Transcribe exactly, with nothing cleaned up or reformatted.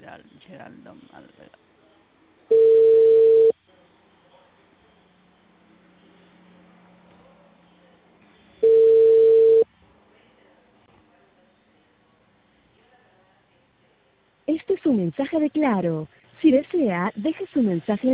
Gerald, Geraldo Alvela. Este es un mensaje de Claro. Si desea, deje su mensaje